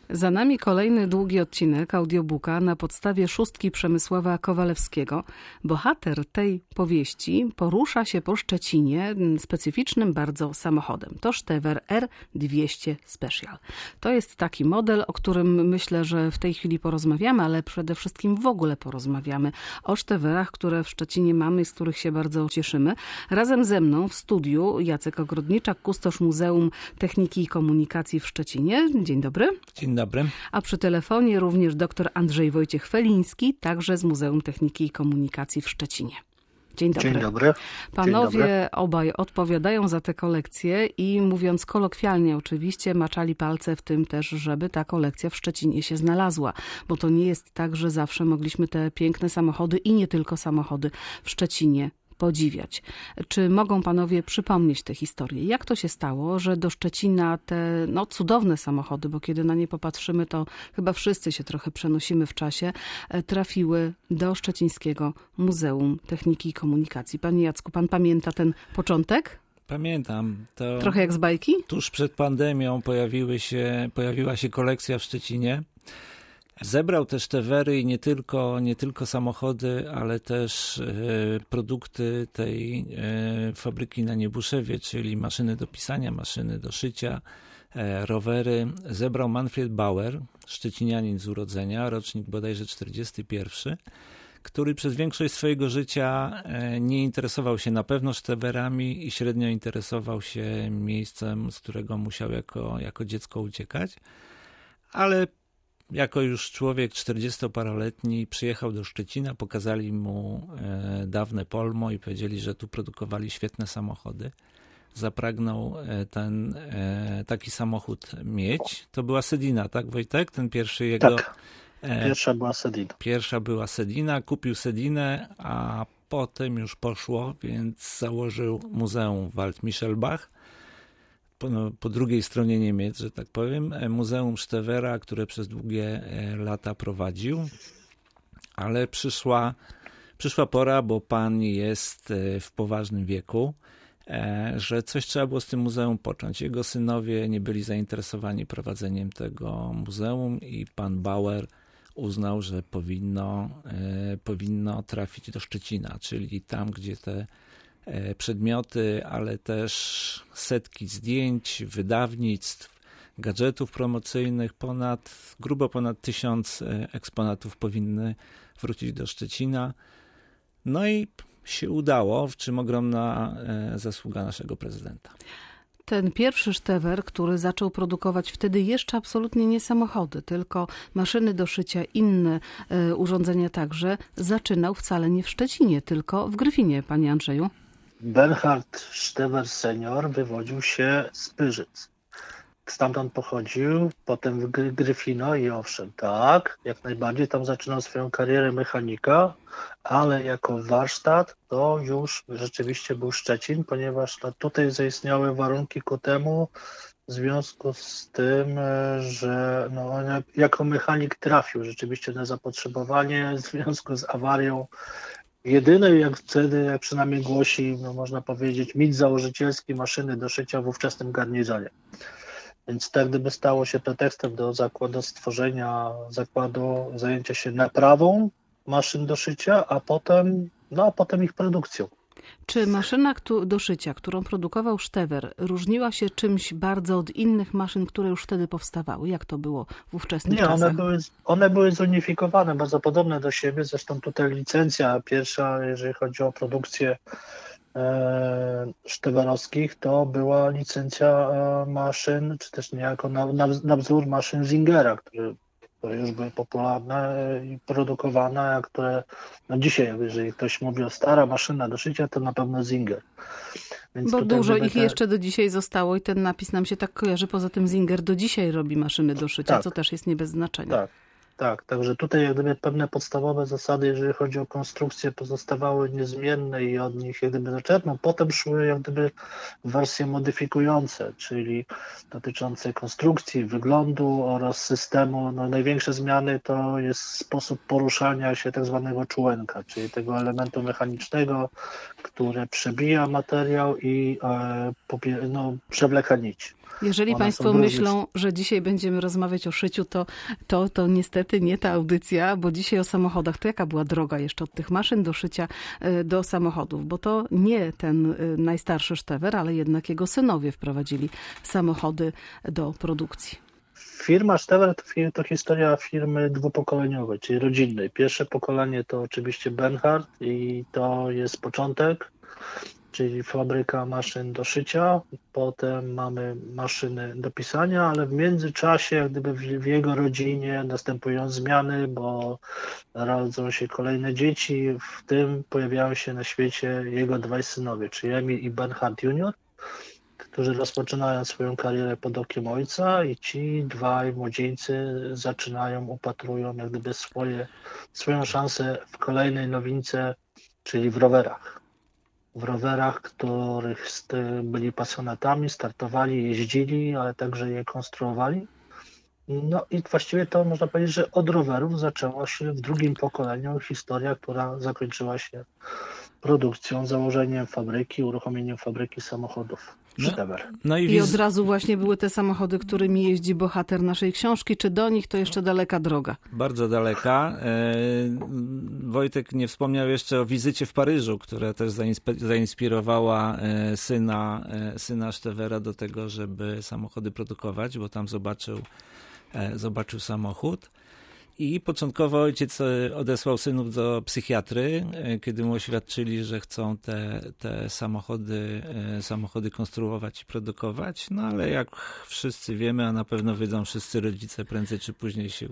Za nami kolejny długi odcinek audiobooka na podstawie szóstki Przemysława Kowalewskiego. Bohater tej powieści porusza się po Szczecinie specyficznym bardzo samochodem. To Stever R200 Special. To jest taki model, o którym myślę, że w tej chwili porozmawiamy, ale przede wszystkim w ogóle porozmawiamy o Steverach, które w Szczecinie mamy i z których się bardzo cieszymy. Razem ze mną w studiu Jacek Ogrodniczak, kustosz Muzeum Techniki i Komunikacji w Szczecinie. Dzień dobry. Dzień dobry. A przy telefonie również dr Andrzej Wojciech Feliński, także z Muzeum Techniki i Komunikacji w Szczecinie. Dzień dobry. Dzień dobry. Panowie obaj odpowiadają za tę kolekcję i mówiąc kolokwialnie oczywiście, maczali palce w tym też, żeby ta kolekcja w Szczecinie się znalazła. Bo to nie jest tak, że zawsze mogliśmy te piękne samochody i nie tylko samochody w Szczecinie podziwiać. Czy mogą panowie przypomnieć tę historię? Jak to się stało, że do Szczecina te cudowne samochody, bo kiedy na nie popatrzymy, to chyba wszyscy się trochę przenosimy w czasie, trafiły do Szczecińskiego Muzeum Techniki i Komunikacji. Panie Jacku, pan pamięta ten początek? Pamiętam. To trochę jak z bajki? Tuż przed pandemią pojawiła się kolekcja w Szczecinie. Zebrał też Stevery i nie tylko samochody, ale też produkty tej fabryki na Niebuszewie, czyli maszyny do pisania, maszyny do szycia, rowery. Zebrał Manfred Bauer, szczecinianin z urodzenia, rocznik bodajże 41, który przez większość swojego życia nie interesował się na pewno Steverami i średnio interesował się miejscem, z którego musiał jako dziecko uciekać, ale jako już człowiek 40-paroletni przyjechał do Szczecina, pokazali mu dawne Polmo i powiedzieli, że tu produkowali świetne samochody. Zapragnął taki samochód mieć. To była Sedina, tak Wojtek? Ten pierwszy jego... Tak, pierwsza była Sedina. Pierwsza była Sedina, kupił Sedinę, a potem już poszło, więc założył muzeum w Waldmichelbach. Po drugiej stronie Niemiec, że tak powiem, Muzeum Stevera, które przez długie lata prowadził, ale przyszła pora, bo pan jest w poważnym wieku, że coś trzeba było z tym muzeum począć. Jego synowie nie byli zainteresowani prowadzeniem tego muzeum i pan Bauer uznał, że powinno trafić do Szczecina, czyli tam, gdzie te przedmioty, ale też setki zdjęć, wydawnictw, gadżetów promocyjnych, grubo ponad 1000 eksponatów powinny wrócić do Szczecina. No i się udało, w czym ogromna zasługa naszego prezydenta. Ten pierwszy Stever, który zaczął produkować wtedy jeszcze absolutnie nie samochody, tylko maszyny do szycia, inne urządzenia także, zaczynał wcale nie w Szczecinie, tylko w Gryfinie, panie Andrzeju. Bernhard Stever senior wywodził się z Pyrzyc. Stamtąd pochodził, potem w Gryfino i owszem, tak, jak najbardziej tam zaczynał swoją karierę mechanika, ale jako warsztat to już rzeczywiście był Szczecin, ponieważ tutaj zaistniały warunki ku temu w związku z tym, że on jako mechanik trafił rzeczywiście na zapotrzebowanie w związku z awarią. Jedyny, jak przynajmniej głosi, można powiedzieć, mit założycielski maszyny do szycia w ówczesnym garnizonie. Więc tak gdyby stało się pretekstem do stworzenia zakładu, zajęcia się naprawą maszyn do szycia, a potem ich produkcją. Czy maszyna do szycia, którą produkował Stever, różniła się czymś bardzo od innych maszyn, które już wtedy powstawały? Jak to było w ówczesnych czasach? One były zunifikowane, bardzo podobne do siebie. Zresztą tutaj licencja pierwsza, jeżeli chodzi o produkcję szteverowskich, to była licencja maszyn, czy też niejako na wzór maszyn Zingera, które już były popularne i produkowane, a które dzisiaj, jeżeli ktoś mówi o stara maszyna do szycia, to na pewno Zinger. Więc bo dużo ich jeszcze do dzisiaj zostało i ten napis nam się tak kojarzy. Poza tym Zinger do dzisiaj robi maszyny do szycia, co też jest nie bez znaczenia. Tak. Tak, także tutaj jak gdyby pewne podstawowe zasady, jeżeli chodzi o konstrukcję, pozostawały niezmienne i od nich jak gdyby zaczerpnął. Potem szły jak gdyby wersje modyfikujące, czyli dotyczące konstrukcji, wyglądu oraz systemu. No, największe zmiany to jest sposób poruszania się tak zwanego członka, czyli tego elementu mechanicznego, które przebija materiał i przewleka nić. Jeżeli One Państwo są myślą, że dzisiaj będziemy rozmawiać o szyciu, to niestety nie ta audycja, bo dzisiaj o samochodach. To jaka była droga jeszcze od tych maszyn do szycia do samochodów? Bo to nie ten najstarszy Sztewer, ale jednak jego synowie wprowadzili samochody do produkcji. Firma Sztewer to historia firmy dwupokoleniowej, czyli rodzinnej. Pierwsze pokolenie to oczywiście Bernhard i to jest początek, czyli fabryka maszyn do szycia. Potem mamy maszyny do pisania, ale w międzyczasie jak gdyby w jego rodzinie następują zmiany, bo rodzą się kolejne dzieci, w tym pojawiają się na świecie jego dwaj synowie, czyli Emil i Bernhard Junior, którzy rozpoczynają swoją karierę pod okiem ojca i ci dwaj młodzieńcy upatrują jak gdyby swoją szansę w kolejnej nowince, czyli w rowerach. W rowerach, których byli pasjonatami, startowali, jeździli, ale także je konstruowali. No i właściwie to można powiedzieć, że od rowerów zaczęła się w drugim pokoleniu historia, która zakończyła się produkcją, założeniem fabryki, uruchomieniem fabryki samochodów. I od razu właśnie były te samochody, którymi jeździ bohater naszej książki. Czy do nich to jeszcze daleka droga? Bardzo daleka. Wojtek nie wspomniał jeszcze o wizycie w Paryżu, która też zainspirowała syna Sztewera do tego, żeby samochody produkować, bo tam zobaczył samochód. I początkowo ojciec odesłał synów do psychiatry, kiedy mu oświadczyli, że chcą te samochody konstruować i produkować. No ale jak wszyscy wiemy, a na pewno wiedzą wszyscy rodzice, prędzej czy później się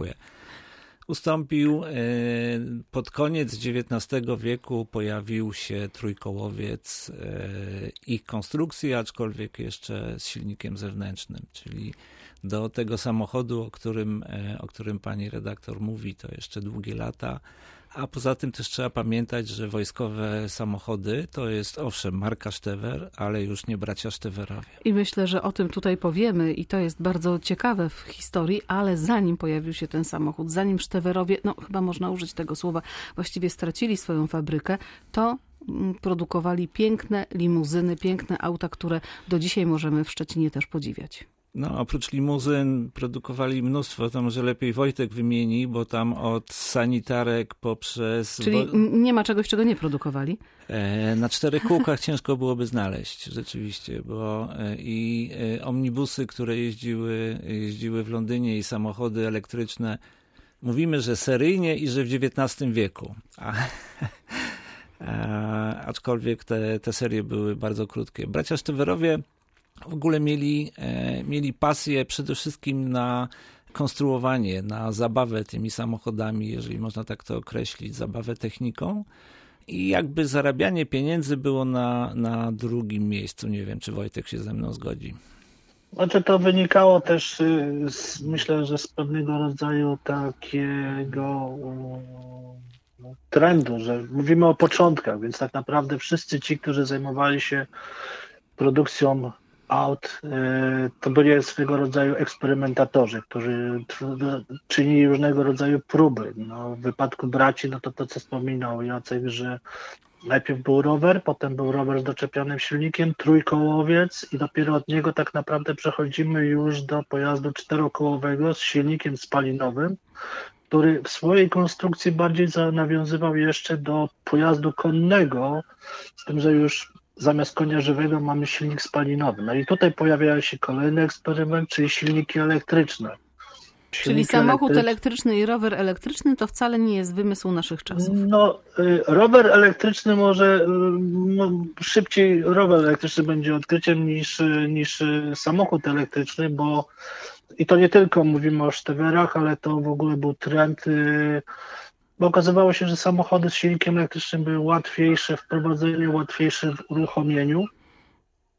ustąpił. Pod koniec XIX wieku pojawił się trójkołowiec ich konstrukcji, aczkolwiek jeszcze z silnikiem zewnętrznym, czyli do tego samochodu, o którym pani redaktor mówi, to jeszcze długie lata. A poza tym też trzeba pamiętać, że wojskowe samochody to jest owszem marka Sztewer, ale już nie bracia Sztewerowie. I myślę, że o tym tutaj powiemy i to jest bardzo ciekawe w historii, ale zanim pojawił się ten samochód, zanim Sztewerowie, no chyba można użyć tego słowa, właściwie stracili swoją fabrykę, to produkowali piękne limuzyny, piękne auta, które do dzisiaj możemy w Szczecinie też podziwiać. No, oprócz limuzyn produkowali mnóstwo, to może lepiej Wojtek wymieni, bo tam od sanitarek poprzez... Czyli nie ma czegoś, czego nie produkowali? Na 4 kółkach ciężko byłoby znaleźć, rzeczywiście, bo i omnibusy, które jeździły w Londynie i samochody elektryczne, mówimy, że seryjnie i że w XIX wieku. Aczkolwiek te serie były bardzo krótkie. Bracia Sztewerowie w ogóle mieli pasję przede wszystkim na konstruowanie, na zabawę tymi samochodami, jeżeli można tak to określić, zabawę techniką. I jakby zarabianie pieniędzy było na drugim miejscu. Nie wiem, czy Wojtek się ze mną zgodzi. Znaczy to wynikało też myślę, że z pewnego rodzaju takiego trendu, że mówimy o początkach, więc tak naprawdę wszyscy ci, którzy zajmowali się produkcją aut, to byli swego rodzaju eksperymentatorzy, którzy czynili różnego rodzaju próby. No, w wypadku braci, no to co wspominał Jacek, że najpierw był rower, potem był rower z doczepionym silnikiem, trójkołowiec i dopiero od niego tak naprawdę przechodzimy już do pojazdu czterokołowego z silnikiem spalinowym, który w swojej konstrukcji bardziej nawiązywał jeszcze do pojazdu konnego, z tym, że już zamiast konia żywego mamy silnik spalinowy. No i tutaj pojawia się kolejny eksperyment, czyli silniki elektryczne. Czyli samochód elektryczny i rower elektryczny to wcale nie jest wymysł naszych czasów. No, rower elektryczny może szybciej rower elektryczny będzie odkryciem niż samochód elektryczny, bo i to nie tylko mówimy o Sztewerach, ale to w ogóle był trend, bo okazywało się, że samochody z silnikiem elektrycznym były łatwiejsze w prowadzeniu, łatwiejsze w uruchomieniu.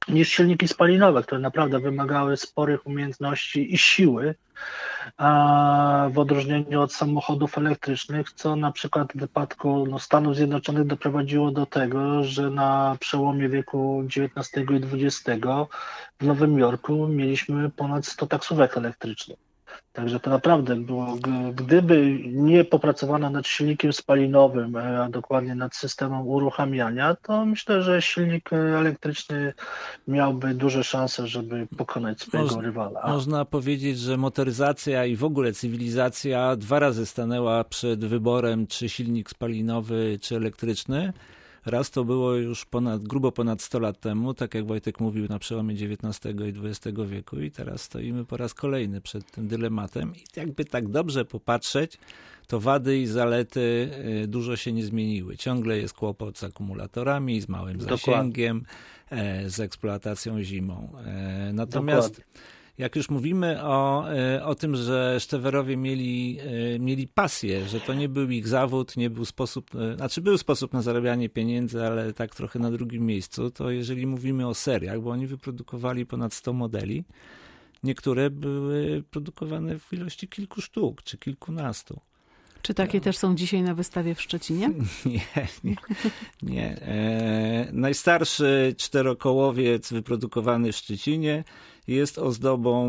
niż silniki spalinowe, które naprawdę wymagały sporych umiejętności i siły, a w odróżnieniu od samochodów elektrycznych, co na przykład w wypadku Stanów Zjednoczonych doprowadziło do tego, że na przełomie wieku XIX i XX w Nowym Jorku mieliśmy ponad 100 taksówek elektrycznych. Także to naprawdę było, gdyby nie popracowano nad silnikiem spalinowym, a dokładnie nad systemem uruchamiania, to myślę, że silnik elektryczny miałby duże szanse, żeby pokonać swojego rywala. Można powiedzieć, że motoryzacja i w ogóle cywilizacja 2 razy stanęła przed wyborem, czy silnik spalinowy, czy elektryczny. Raz to było już grubo ponad 100 lat temu, tak jak Wojtek mówił, na przełomie XIX i XX wieku, i teraz stoimy po raz kolejny przed tym dylematem. I jakby tak dobrze popatrzeć, to wady i zalety dużo się nie zmieniły. Ciągle jest kłopot z akumulatorami, z małym zasięgiem, z eksploatacją zimą. Natomiast jak już mówimy o tym, że Sztewerowie mieli pasję, że to nie był ich zawód, nie był sposób, był sposób na zarabianie pieniędzy, ale tak trochę na drugim miejscu, to jeżeli mówimy o seriach, bo oni wyprodukowali ponad 100 modeli, niektóre były produkowane w ilości kilku sztuk, czy kilkunastu. Czy takie też są dzisiaj na wystawie w Szczecinie? Nie. Najstarszy czterokołowiec wyprodukowany w Szczecinie jest ozdobą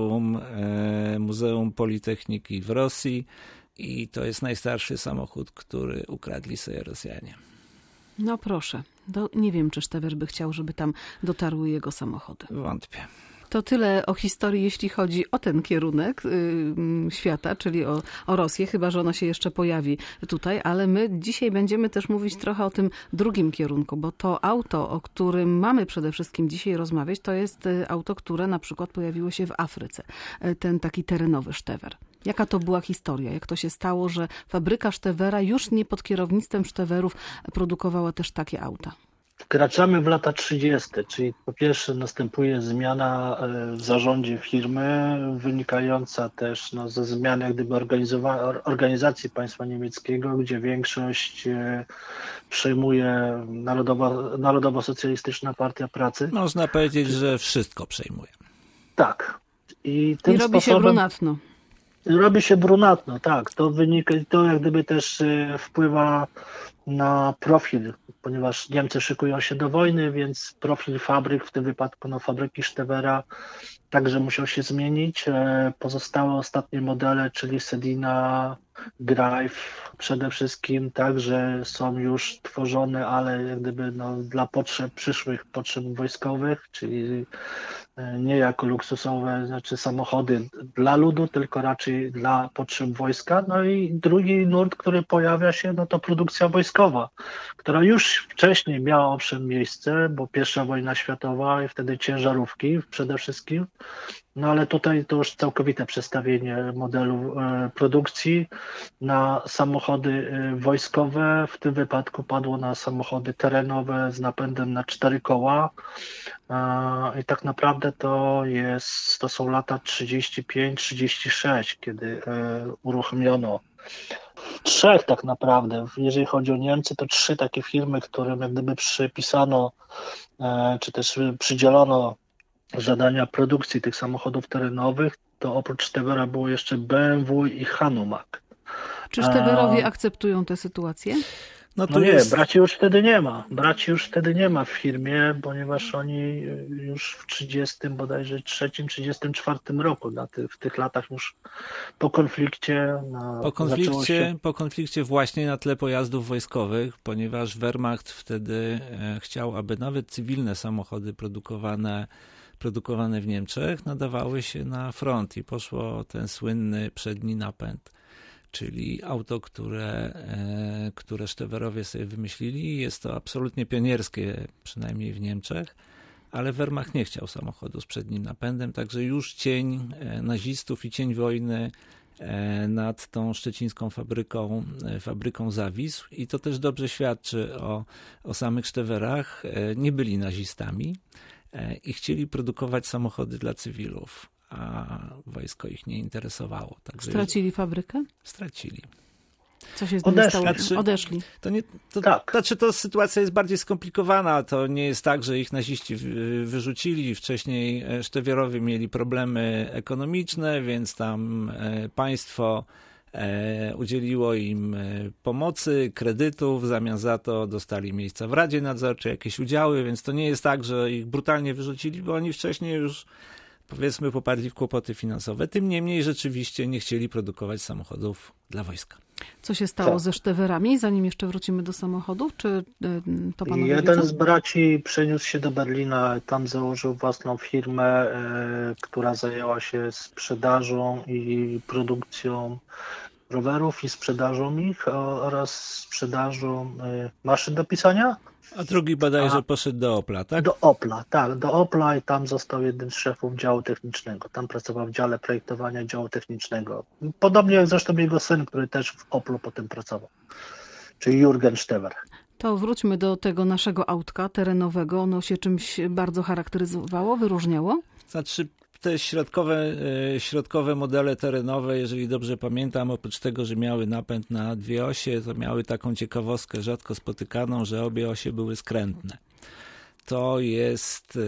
Muzeum Politechniki w Rosji i to jest najstarszy samochód, który ukradli sobie Rosjanie. No proszę, nie wiem, czy Sztewer by chciał, żeby tam dotarły jego samochody. Wątpię. To tyle o historii, jeśli chodzi o ten kierunek świata, czyli o Rosję, chyba że ona się jeszcze pojawi tutaj, ale my dzisiaj będziemy też mówić trochę o tym drugim kierunku, bo to auto, o którym mamy przede wszystkim dzisiaj rozmawiać, to jest auto, które na przykład pojawiło się w Afryce, ten taki terenowy Sztewer. Jaka to była historia? Jak to się stało, że fabryka Sztewera już nie pod kierownictwem Sztewerów produkowała też takie auta? Wkraczamy w lata 30., czyli po pierwsze następuje zmiana w zarządzie firmy, wynikająca też ze zmian jak gdyby organizacji państwa niemieckiego, gdzie większość przejmuje Narodowo-Socjalistyczna Partia Pracy. Można powiedzieć, że wszystko przejmuje. Tak. I tym robi się brunatno. Robi się brunatno, tak. To jak gdyby też wpływa na profil, ponieważ Niemcy szykują się do wojny, więc profil fabryk, w tym wypadku fabryki Sztewera, także musiał się zmienić. Pozostałe ostatnie modele, czyli Sedina, Greif przede wszystkim, także są już tworzone, ale jak gdyby dla przyszłych potrzeb wojskowych, czyli nie jako luksusowe, samochody dla ludu, tylko raczej dla potrzeb wojska. No i drugi nurt, który pojawia się, to produkcja wojskowa, która już wcześniej miała owszem miejsce, bo I wojna światowa i wtedy ciężarówki przede wszystkim. No ale tutaj to już całkowite przestawienie modelu produkcji na samochody wojskowe. W tym wypadku padło na samochody terenowe z napędem na 4 koła. I tak naprawdę to są lata 35-36, kiedy uruchomiono trzech tak naprawdę, jeżeli chodzi o Niemcy, to 3 takie firmy, którym jak gdyby przypisano, czy też przydzielono zadania produkcji tych samochodów terenowych, to oprócz Sztewera było jeszcze BMW i Hanomag. Czy Sztewerowie akceptują tę sytuację? Braci już wtedy nie ma. Braci już wtedy nie ma w firmie, ponieważ oni już w 30 bodajże 34 roku, w tych latach już po konflikcie. Po konflikcie właśnie na tle pojazdów wojskowych, ponieważ Wehrmacht wtedy chciał, aby nawet cywilne samochody produkowane w Niemczech nadawały się na front i poszło ten słynny przedni napęd, czyli auto, które Sztewerowie sobie wymyślili. Jest to absolutnie pionierskie, przynajmniej w Niemczech, ale Wehrmacht nie chciał samochodu z przednim napędem, także już cień nazistów i cień wojny nad tą szczecińską fabryką zawisł i to też dobrze świadczy o samych Sztewerach. Nie byli nazistami i chcieli produkować samochody dla cywilów, a wojsko ich nie interesowało. Także stracili fabrykę? Stracili. Co się z nimi stało? Odeszli. Tak. To sytuacja jest bardziej skomplikowana. To nie jest tak, że ich naziści wyrzucili. Wcześniej Sztewierowie mieli problemy ekonomiczne, więc tam państwo udzieliło im pomocy, kredytów, w zamian za to dostali miejsca w Radzie Nadzorczej, jakieś udziały, więc to nie jest tak, że ich brutalnie wyrzucili, bo oni wcześniej już, powiedzmy, popadli w kłopoty finansowe. Tym niemniej rzeczywiście nie chcieli produkować samochodów dla wojska. Co się stało ze Sztewerami, zanim jeszcze wrócimy do samochodów? Czy to panowie Jeden wiedzą? z braci przeniósł się do Berlina, tam założył własną firmę, która zajęła się sprzedażą i produkcją rowerów i sprzedażą ich oraz sprzedażą maszyn do pisania. A drugi bodajże poszedł do Opla, tak? Do Opla, tak, do Opla i tam został jednym z szefów działu technicznego. Tam pracował w dziale projektowania działu technicznego. Podobnie jak zresztą jego syn, który też w Oplu potem pracował, czyli Jürgen Stever. To wróćmy do tego naszego autka terenowego. Ono się czymś bardzo charakteryzowało, wyróżniało? Znaczy te środkowe modele terenowe, jeżeli dobrze pamiętam, oprócz tego, że miały napęd na dwie osie, to miały taką ciekawostkę rzadko spotykaną, że obie osie były skrętne. To jest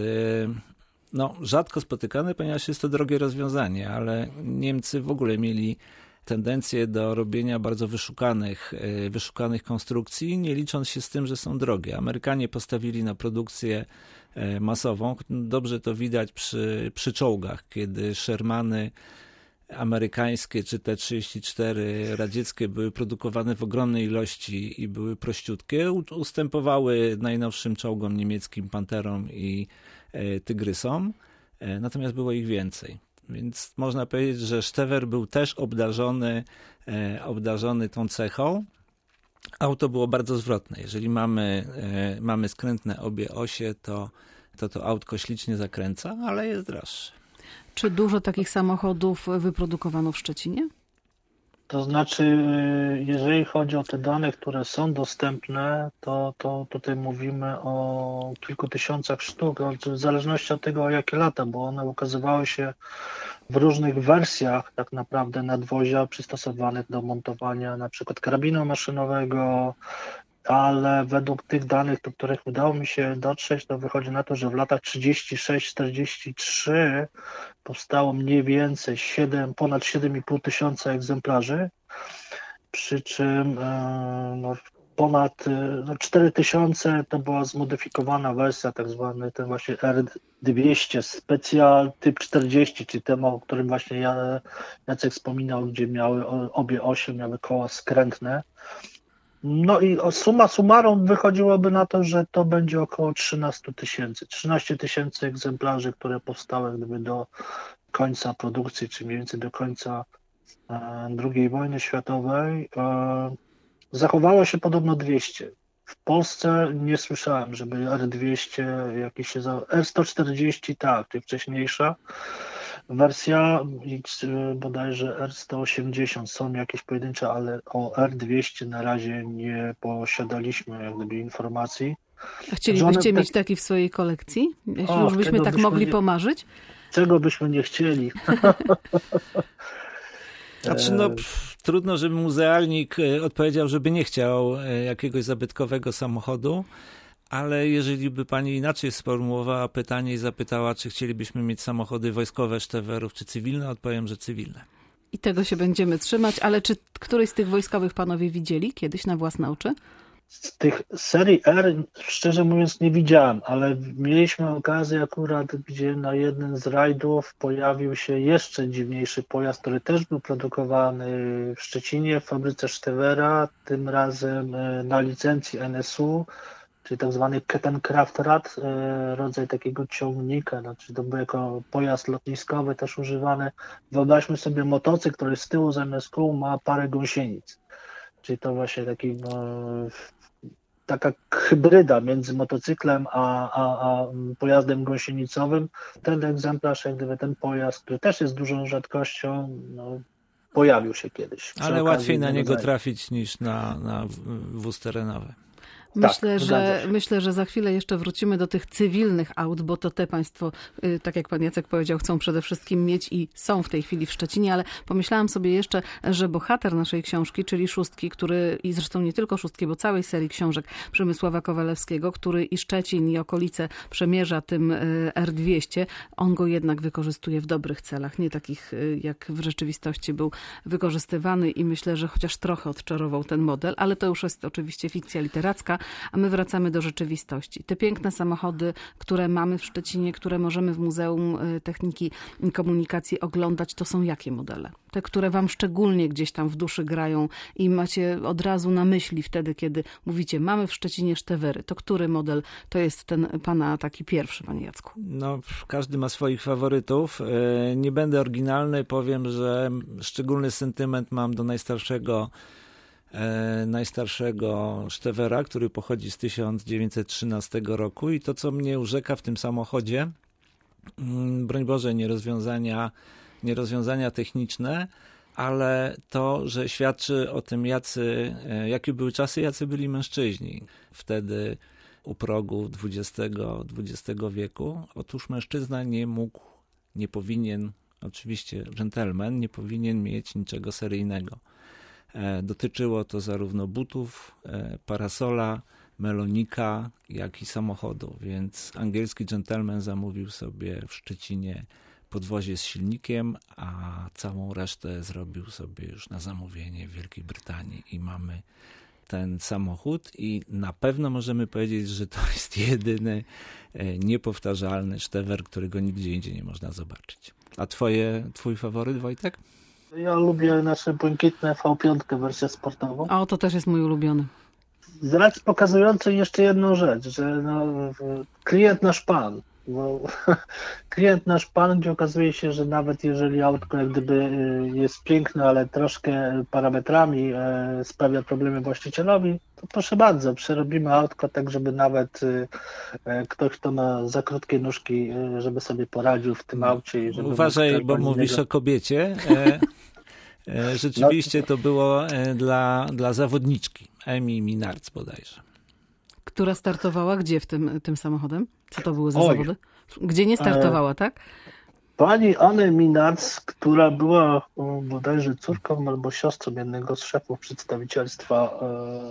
rzadko spotykane, ponieważ jest to drogie rozwiązanie, ale Niemcy w ogóle mieli tendencję do robienia bardzo wyszukanych konstrukcji, nie licząc się z tym, że są drogie. Amerykanie postawili na produkcję masową. Dobrze to widać przy czołgach, kiedy Shermany amerykańskie czy T-34 radzieckie były produkowane w ogromnej ilości i były prościutkie, ustępowały najnowszym czołgom niemieckim Panterom i Tygrysom, natomiast było ich więcej. Więc można powiedzieć, że Stever był też obdarzony tą cechą. Auto było bardzo zwrotne. Jeżeli mamy skrętne obie osie, to autko ślicznie zakręca, ale jest droższe. Czy dużo takich samochodów wyprodukowano w Szczecinie? To znaczy, jeżeli chodzi o te dane, które są dostępne, to tutaj mówimy o kilku tysiącach sztuk, w zależności od tego, o jakie lata, bo one ukazywały się w różnych wersjach tak naprawdę nadwozia przystosowanych do montowania na przykład karabinu maszynowego, ale według tych danych, do których udało mi się dotrzeć, to wychodzi na to, że w latach 36-43 powstało mniej więcej ponad 7,5 tysiąca egzemplarzy, przy czym ponad 4 tysiące to była zmodyfikowana wersja, tak zwany ten właśnie R200 Special typ 40, czyli ten, o którym właśnie Jacek wspominał, gdzie obie osie miały koła skrętne. No i summa summarum wychodziłoby na to, że to będzie około 13 tysięcy egzemplarzy, które powstały gdyby do końca produkcji, czy mniej więcej do końca II wojny światowej. Zachowało się podobno 200. W Polsce nie słyszałem, żeby R200 jakieś się R140 tak, czyli wcześniejsza wersja, bodajże R180 są jakieś pojedyncze, ale o R200 na razie nie posiadaliśmy jak gdyby informacji. A chcielibyście mieć taki w swojej kolekcji? Jeśli już byśmy tak mogli pomarzyć? Czego byśmy nie chcieli? Znaczy, trudno, żeby muzealnik odpowiedział, żeby nie chciał jakiegoś zabytkowego samochodu, ale jeżeli by pani inaczej sformułowała pytanie i zapytała, czy chcielibyśmy mieć samochody wojskowe Steverów, czy cywilne, odpowiem, że cywilne. I tego się będziemy trzymać, ale czy któryś z tych wojskowych panowie widzieli kiedyś na własne oczy? Z tych serii R, szczerze mówiąc, nie widziałem, ale mieliśmy okazję akurat, gdzie na jednym z rajdów pojawił się jeszcze dziwniejszy pojazd, który też był produkowany w Szczecinie, w fabryce Stevera, tym razem na licencji NSU, czyli tak zwany Kettenkraftrad, rodzaj takiego ciągnika, znaczy to był jako pojazd lotniskowy też używany. Wyobraźmy sobie motocykl, który z tyłu zamiast kół ma parę gąsienic, czyli to właśnie taka hybryda między motocyklem a pojazdem gąsienicowym. Ten egzemplarz, jak gdyby ten pojazd, który też jest dużą rzadkością, pojawił się kiedyś. Ale łatwiej na niego trafić niż na wóz terenowy. Myślę, że za chwilę jeszcze wrócimy do tych cywilnych aut, bo to te państwo, tak jak pan Jacek powiedział, chcą przede wszystkim mieć i są w tej chwili w Szczecinie, ale pomyślałam sobie jeszcze, że bohater naszej książki, czyli Szóstki, który, i zresztą nie tylko Szóstki, bo całej serii książek Przemysława Kowalewskiego, który i Szczecin, i okolice przemierza tym R200, on go jednak wykorzystuje w dobrych celach, nie takich jak w rzeczywistości był wykorzystywany i myślę, że chociaż trochę odczarował ten model, ale to już jest oczywiście fikcja literacka, a my wracamy do rzeczywistości. Te piękne samochody, które mamy w Szczecinie, które możemy w Muzeum Techniki i Komunikacji oglądać, to są jakie modele? Te, które wam szczególnie gdzieś tam w duszy grają i macie od razu na myśli wtedy, kiedy mówicie, mamy w Szczecinie Sztewery. To który model to jest ten pana taki pierwszy, panie Jacku? No, każdy ma swoich faworytów. Nie będę oryginalny, powiem, że szczególny sentyment mam do najstarszego Sztewera, który pochodzi z 1913 roku i to, co mnie urzeka w tym samochodzie, broń Boże, nie rozwiązania techniczne, ale to, że świadczy o tym, jakie były czasy, jacy byli mężczyźni wtedy u progu XX wieku. Otóż mężczyzna nie powinien, oczywiście dżentelmen, nie powinien mieć niczego seryjnego. Dotyczyło to zarówno butów, parasola, melonika, jak i samochodu, więc angielski dżentelmen zamówił sobie w Szczecinie podwozie z silnikiem, a całą resztę zrobił sobie już na zamówienie w Wielkiej Brytanii i mamy ten samochód i na pewno możemy powiedzieć, że to jest jedyny niepowtarzalny Sztewer, którego nigdzie indziej nie można zobaczyć. A twój faworyt, Wojtek? Ja lubię nasze błękitne V5 wersję sportową. O, to też jest mój ulubiony. Z racji pokazującej jeszcze jedną rzecz, że klient nasz pan. Bo klient nasz pan, gdzie okazuje się, że nawet jeżeli autko jak gdyby jest piękne, ale troszkę parametrami sprawia problemy właścicielowi, to proszę bardzo, przerobimy autko tak, żeby nawet ktoś, kto ma za krótkie nóżki, żeby sobie poradził w tym aucie. I żeby uważaj, bo mówisz o kobiecie. Rzeczywiście to było dla zawodniczki, Emi Minarz bodajże. Która startowała gdzie tym samochodem? Co to były za zawody? Gdzie nie startowała, tak? Pani Anny Minarz, która była bodajże córką albo siostrą jednego z szefów przedstawicielstwa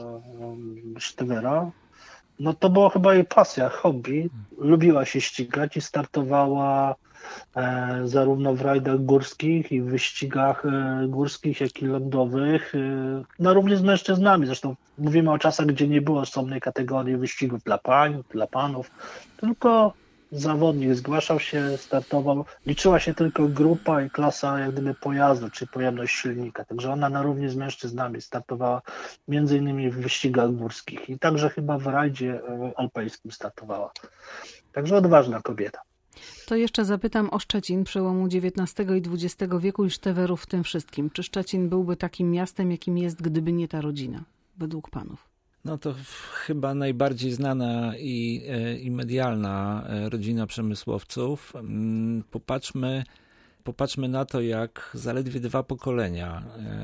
Sztewera, no to była chyba jej pasja, hobby. Lubiła się ścigać i startowała zarówno w rajdach górskich i w wyścigach górskich, jak i lądowych, no również z mężczyznami. Zresztą mówimy o czasach, gdzie nie było osobnej kategorii wyścigów dla pań, dla panów, tylko zawodnik zgłaszał się, startował. Liczyła się tylko grupa i klasa jak gdyby pojazdu, czy pojemność silnika. Także ona równie z mężczyznami startowała między innymi w wyścigach górskich i także chyba w rajdzie alpejskim startowała. Także odważna kobieta. To jeszcze zapytam o Szczecin przełomu XIX i XX wieku i Sztewerów w tym wszystkim. Czy Szczecin byłby takim miastem, jakim jest, gdyby nie ta rodzina, według panów? No to chyba najbardziej znana i medialna rodzina przemysłowców. Popatrzmy na to, jak zaledwie 2 pokolenia,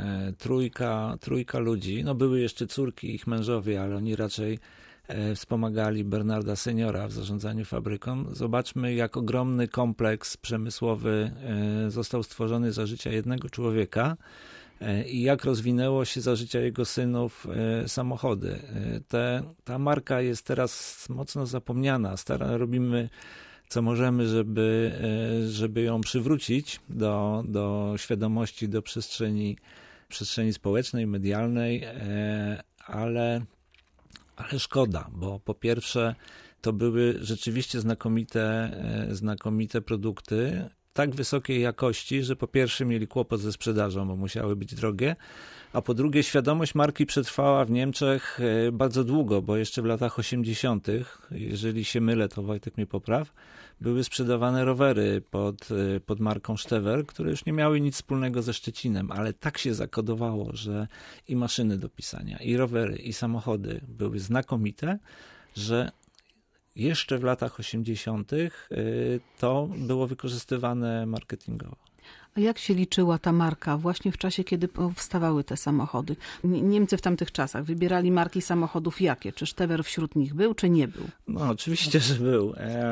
trójka ludzi, no były jeszcze córki, ich mężowie, ale oni raczej wspomagali Bernarda seniora w zarządzaniu fabryką. Zobaczmy, jak ogromny kompleks przemysłowy został stworzony za życia jednego człowieka i jak rozwinęło się za życia jego synów samochody. Ta marka jest teraz mocno zapomniana. Robimy co możemy, żeby ją przywrócić do świadomości, do przestrzeni społecznej, medialnej, ale szkoda, bo po pierwsze to były rzeczywiście znakomite produkty, tak wysokiej jakości, że po pierwsze mieli kłopot ze sprzedażą, bo musiały być drogie, a po drugie świadomość marki przetrwała w Niemczech bardzo długo, bo jeszcze w latach 80., jeżeli się mylę, to Wojtek mnie popraw, były sprzedawane rowery pod marką Sztewer, które już nie miały nic wspólnego ze Szczecinem, ale tak się zakodowało, że i maszyny do pisania, i rowery, i samochody były znakomite, że jeszcze w latach 80. to było wykorzystywane marketingowo. A jak się liczyła ta marka właśnie w czasie, kiedy powstawały te samochody? Niemcy w tamtych czasach wybierali marki samochodów jakie? Czy Stever wśród nich był, czy nie był? No oczywiście, że był.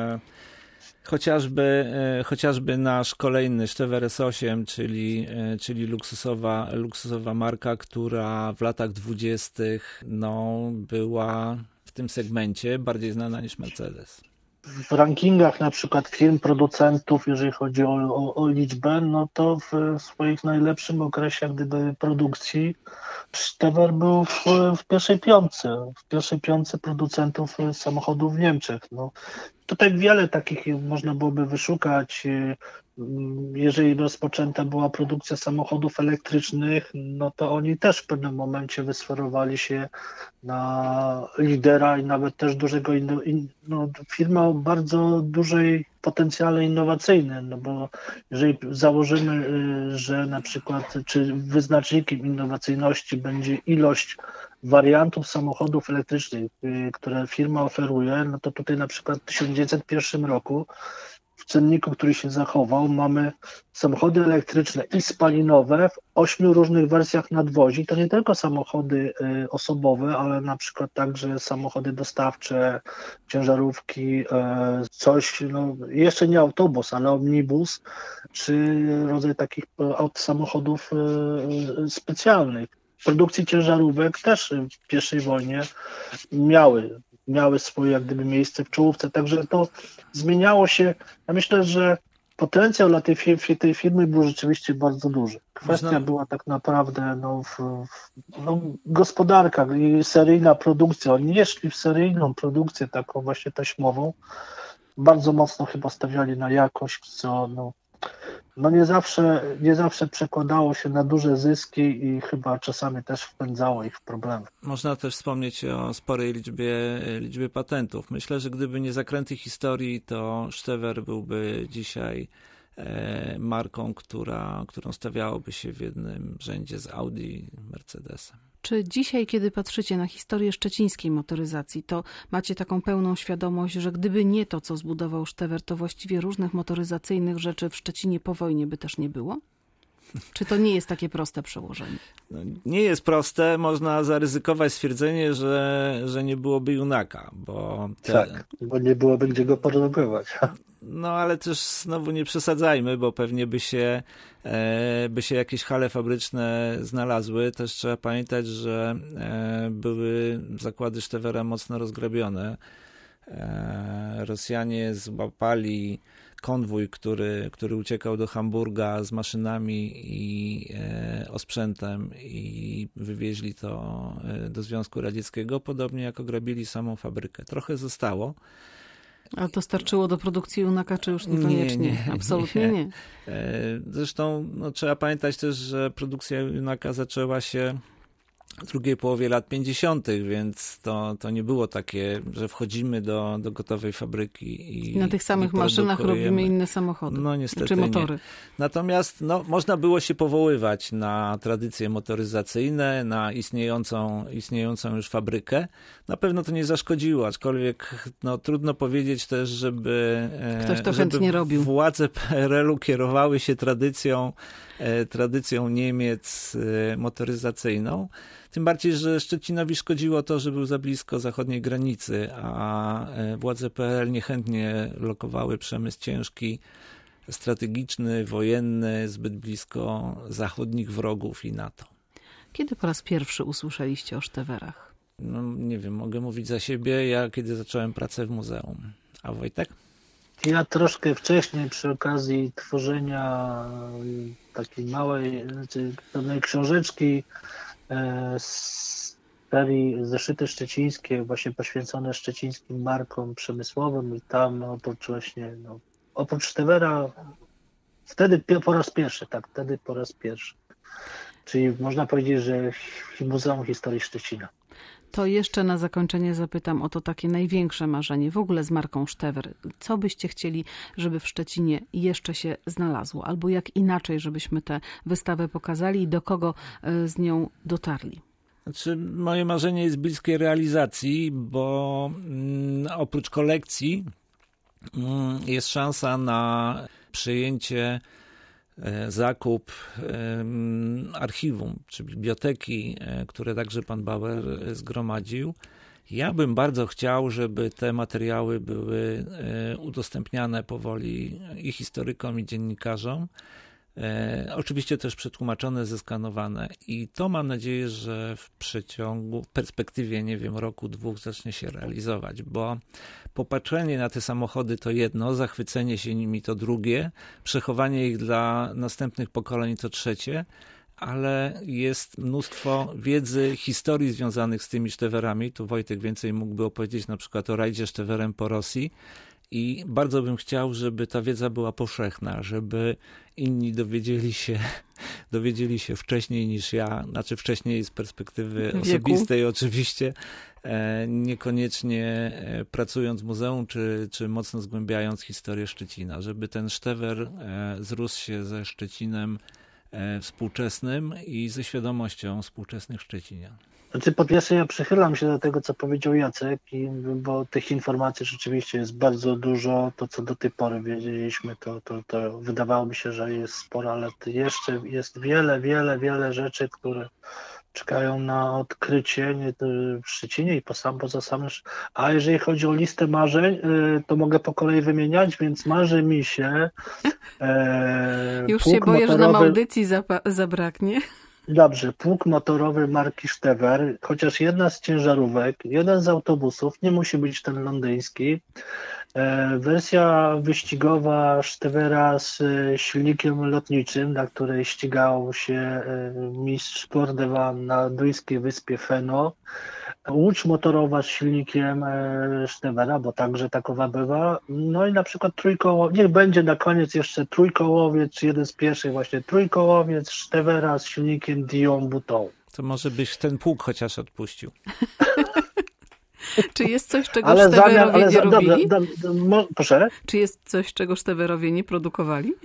Chociażby nasz kolejny Stever S8, czyli luksusowa marka, która w latach 20. była w tym segmencie bardziej znana niż Mercedes. W rankingach na przykład firm producentów, jeżeli chodzi o liczbę, no to w swoich najlepszym okresie jak gdyby produkcji Stever był w pierwszej piątce producentów samochodów w Niemczech. No, tutaj wiele takich można byłoby wyszukać. Jeżeli rozpoczęta była produkcja samochodów elektrycznych, no to oni też w pewnym momencie wysferowali się na lidera i nawet też dużego, firma o bardzo dużej potencjale innowacyjnym, no bo jeżeli założymy, że na przykład czy wyznacznikiem innowacyjności będzie ilość wariantów samochodów elektrycznych, które firma oferuje, no to tutaj na przykład w 1901 roku w cenniku, który się zachował, mamy samochody elektryczne i spalinowe w 8 różnych wersjach nadwozi. To nie tylko samochody osobowe, ale na przykład także samochody dostawcze, ciężarówki, jeszcze nie autobus, ale omnibus, czy rodzaj takich samochodów specjalnych. Produkcji ciężarówek też w I wojnie miały swoje jak gdyby miejsce w czołówce, także to zmieniało się. Ja myślę, że potencjał dla tej firmy był rzeczywiście bardzo duży. Kwestia była tak naprawdę gospodarka i seryjna produkcja. Oni nie szli w seryjną produkcję taką właśnie taśmową. Bardzo mocno chyba stawiali na jakość, co nie zawsze przekładało się na duże zyski i chyba czasami też wpędzało ich w problemy. Można też wspomnieć o sporej liczbie patentów. Myślę, że gdyby nie zakręty historii, to Stever byłby dzisiaj marką, którą stawiałoby się w jednym rzędzie z Audi, Mercedesem. Czy dzisiaj, kiedy patrzycie na historię szczecińskiej motoryzacji, to macie taką pełną świadomość, że gdyby nie to, co zbudował Stever, to właściwie różnych motoryzacyjnych rzeczy w Szczecinie po wojnie by też nie było? Czy to nie jest takie proste przełożenie? No, nie jest proste. Można zaryzykować stwierdzenie, że nie byłoby Junaka, bo... bo nie byłoby gdzie go porównywać. No ale też znowu nie przesadzajmy, bo pewnie by się jakieś hale fabryczne znalazły. Też trzeba pamiętać, że były zakłady Stevera mocno rozgrabione. Rosjanie złapali konwój, który uciekał do Hamburga z maszynami i osprzętem i wywieźli to do Związku Radzieckiego, podobnie jak ograbili samą fabrykę. Trochę zostało. A to starczyło do produkcji Junaka, czy już niekoniecznie? Nie, absolutnie nie. Zresztą trzeba pamiętać też, że produkcja Junaka zaczęła się w drugiej połowie lat 50., więc to nie było takie, że wchodzimy do gotowej fabryki i na tych samych maszynach robimy inne samochody, no niestety czy motory. Nie. Natomiast można było się powoływać na tradycje motoryzacyjne, na istniejącą już fabrykę. Na pewno to nie zaszkodziło, aczkolwiek trudno powiedzieć też, żeby ktoś to chętnie robił. Władze PRL-u kierowały się tradycją Niemiec motoryzacyjną. Tym bardziej, że Szczecinowi szkodziło to, że był za blisko zachodniej granicy, a władze PRL niechętnie lokowały przemysł ciężki, strategiczny, wojenny, zbyt blisko zachodnich wrogów i NATO. Kiedy po raz pierwszy usłyszeliście o Steverach? Nie wiem, mogę mówić za siebie, ja kiedy zacząłem pracę w muzeum. A Wojtek? Ja troszkę wcześniej przy okazji tworzenia takiej małej, pewnej książeczki z serii Zeszyty Szczecińskie, właśnie poświęcone szczecińskim markom przemysłowym i tam oprócz Stevera wtedy po raz pierwszy. Czyli można powiedzieć, że Muzeum Historii Szczecina. To jeszcze na zakończenie zapytam o to takie największe marzenie w ogóle z marką Stever. Co byście chcieli, żeby w Szczecinie jeszcze się znalazło? Albo jak inaczej, żebyśmy tę wystawę pokazali i do kogo z nią dotarli? Znaczy, moje marzenie jest bliskie realizacji, bo oprócz kolekcji jest szansa na przejęcie zakup archiwum czy biblioteki, które także pan Bauer zgromadził. Ja bym bardzo chciał, żeby te materiały były udostępniane powoli i historykom, i dziennikarzom. Oczywiście też przetłumaczone, zeskanowane. I to mam nadzieję, że w perspektywie, nie wiem, roku, 2 zacznie się realizować, bo popatrzenie na te samochody to jedno, zachwycenie się nimi to drugie, przechowanie ich dla następnych pokoleń to trzecie, ale jest mnóstwo wiedzy, historii związanych z tymi Sztewerami. Tu Wojtek więcej mógłby opowiedzieć na przykład o rajdzie Sztewerem po Rosji. I bardzo bym chciał, żeby ta wiedza była powszechna, żeby inni dowiedzieli się wcześniej niż ja, znaczy wcześniej z perspektywy osobistej oczywiście, niekoniecznie pracując w muzeum, czy mocno zgłębiając historię Szczecina, żeby ten Sztewer zrósł się ze Szczecinem współczesnym i ze świadomością współczesnych Szczecinian. Znaczy, po pierwsze, ja przychylam się do tego, co powiedział Jacek, bo tych informacji rzeczywiście jest bardzo dużo. To, co do tej pory wiedzieliśmy, to wydawało mi się, że jest sporo, ale jeszcze jest wiele rzeczy, które czekają na odkrycie nie w Szczecinie i poza samym. A jeżeli chodzi o listę marzeń, to mogę po kolei wymieniać, więc marzy mi się już się boję, że nam audycji zabraknie. Dobrze, pług motorowy marki Sztewer, chociaż jedna z ciężarówek, jeden z autobusów, nie musi być ten londyński. Wersja wyścigowa Sztewera z silnikiem lotniczym, na której ścigał się mistrz Cordovan na duńskiej wyspie Feno. Łódź motorowa z silnikiem Sztewera, bo także takowa bywa. No i na przykład niech będzie na koniec jeszcze trójkołowiec, jeden z pierwszych właśnie trójkołowiec Sztewera z silnikiem Dion Bouton. To może byś ten pług chociaż odpuścił. Czy jest coś, czego Sztewerowie nie robili? Proszę? Czy jest coś, czego Sztewerowie nie produkowali?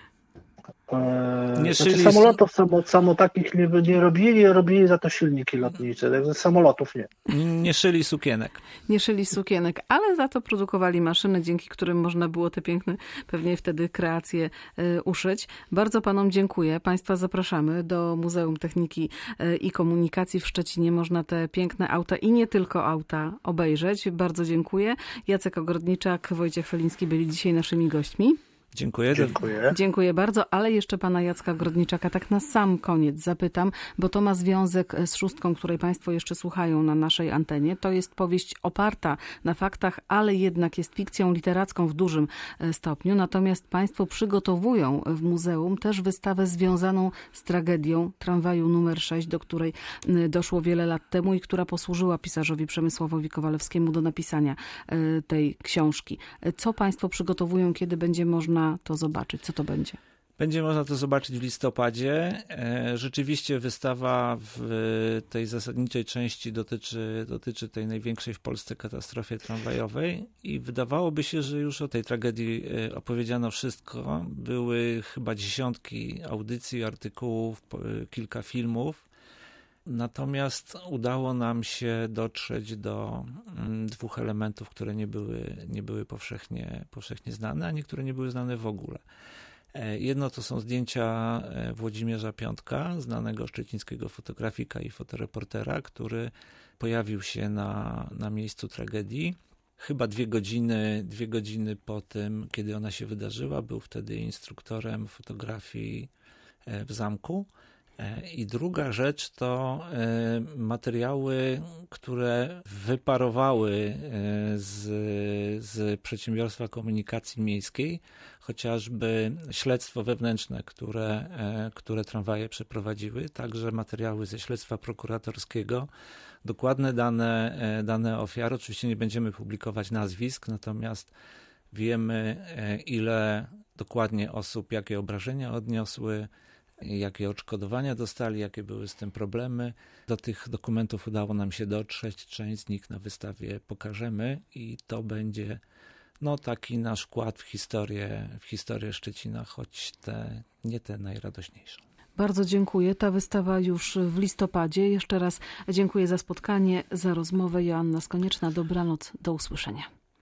Samolotów samo takich nie robili za to silniki lotnicze, także samolotów nie. Nie szyli sukienek. Nie szyli sukienek, ale za to produkowali maszyny, dzięki którym można było te piękne, pewnie wtedy kreacje uszyć. Bardzo panom dziękuję. Państwa zapraszamy do Muzeum Techniki i Komunikacji w Szczecinie. Można te piękne auta i nie tylko auta obejrzeć. Bardzo dziękuję. Jacek Ogrodniczak, Wojciech Feliński byli dzisiaj naszymi gośćmi. Dziękuję. Dziękuję bardzo, ale jeszcze pana Jacka Grodniczaka tak na sam koniec zapytam, bo to ma związek z Szóstką, której państwo jeszcze słuchają na naszej antenie. To jest powieść oparta na faktach, ale jednak jest fikcją literacką w dużym stopniu. Natomiast państwo przygotowują w muzeum też wystawę związaną z tragedią tramwaju numer 6, do której doszło wiele lat temu i która posłużyła pisarzowi Przemysławowi Kowalewskiemu do napisania tej książki. Co państwo przygotowują, kiedy będzie można to zobaczyć? Co to będzie? Będzie można to zobaczyć w listopadzie. Rzeczywiście wystawa w tej zasadniczej części dotyczy tej największej w Polsce katastrofy tramwajowej i wydawałoby się, że już o tej tragedii opowiedziano wszystko. Były chyba dziesiątki audycji, artykułów, kilka filmów. Natomiast udało nam się dotrzeć do 2 elementów, które nie były powszechnie znane, a niektóre nie były znane w ogóle. Jedno to są zdjęcia Włodzimierza Piątka, znanego szczecińskiego fotografika i fotoreportera, który pojawił się na miejscu tragedii. Chyba 2 godziny po tym, kiedy ona się wydarzyła, był wtedy instruktorem fotografii w zamku. I druga rzecz to materiały, które wyparowały z Przedsiębiorstwa Komunikacji Miejskiej, chociażby śledztwo wewnętrzne, które tramwaje przeprowadziły, także materiały ze śledztwa prokuratorskiego, dokładne dane ofiar. Oczywiście nie będziemy publikować nazwisk, natomiast wiemy, ile dokładnie osób, jakie obrażenia odniosły, jakie odszkodowania dostali, jakie były z tym problemy. Do tych dokumentów udało nam się dotrzeć, część z nich na wystawie pokażemy i to będzie taki nasz wkład w historię Szczecina, choć nie tę najradośniejszą. Bardzo dziękuję. Ta wystawa już w listopadzie. Jeszcze raz dziękuję za spotkanie, za rozmowę. Joanna Skonieczna, dobranoc, do usłyszenia.